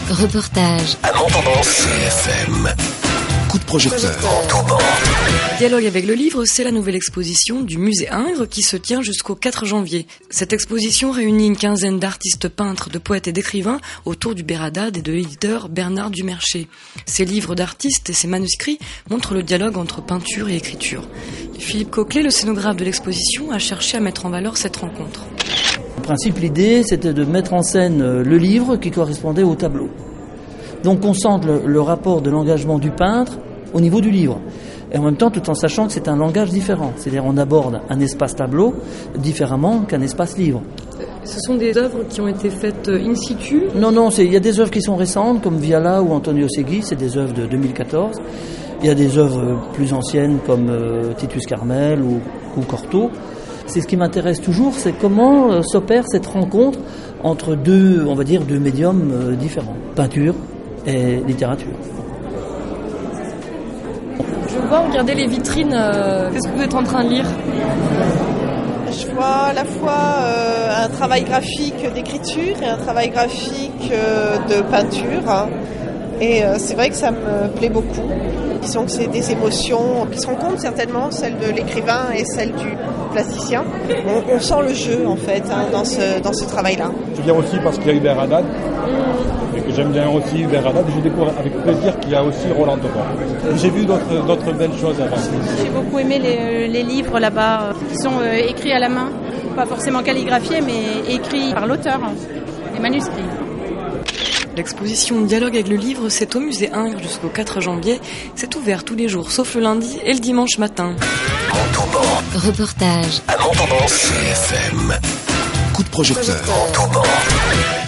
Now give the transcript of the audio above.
Reportage. À Montauban, CFM. Coup de projecteur. Montauban. Dialogue avec le livre, c'est la nouvelle exposition du musée Ingres qui se tient jusqu'au 4 janvier. Cette exposition réunit une quinzaine d'artistes peintres, de poètes et d'écrivains autour du Béradade et de l'éditeur Bernard Dumercher. Ces livres d'artistes et ces manuscrits montrent le dialogue entre peinture et écriture. Philippe Coquelet, le scénographe de l'exposition, a cherché à mettre en valeur cette rencontre. En principe, l'idée, c'était de mettre en scène le livre qui correspondait au tableau. Donc on sent le rapport de l'engagement du peintre au niveau du livre. Et en même temps, tout en sachant que c'est un langage différent. C'est-à-dire on aborde un espace tableau différemment qu'un espace livre. Ce sont des œuvres qui ont été faites in situ ? Non, il y a des œuvres qui sont récentes, comme Viala ou Antonio Segui, c'est des œuvres de 2014. Il y a des œuvres plus anciennes, comme Titus Carmel ou Cortot. C'est ce qui m'intéresse toujours, c'est comment s'opère cette rencontre entre deux médiums différents, peinture et littérature. Je vois, regardez les vitrines, qu'est-ce que vous êtes en train de lire ? Je vois à la fois un travail graphique d'écriture et un travail graphique de peinture. Et c'est vrai que ça me plaît beaucoup. Disons que c'est des émotions qui se rencontrent certainement, celle de l'écrivain et celle du plasticien. On sent le jeu en fait dans ce travail-là. Je viens aussi parce qu'il y a Hubert Haddad et que j'aime bien aussi Hubert Haddad. Je découvre avec plaisir qu'il y a aussi Roland Tobin. J'ai vu d'autres belles choses avant. J'ai beaucoup aimé les livres là-bas qui sont écrits à la main, pas forcément calligraphiés mais écrits par l'auteur, les manuscrits. L'exposition Dialogue avec le livre, c'est au musée Ingres jusqu'au 4 janvier. C'est ouvert tous les jours, sauf le lundi et le dimanche matin. Montauban. Reportage. À Montauban, CFM. Coup de projecteur. Montauban.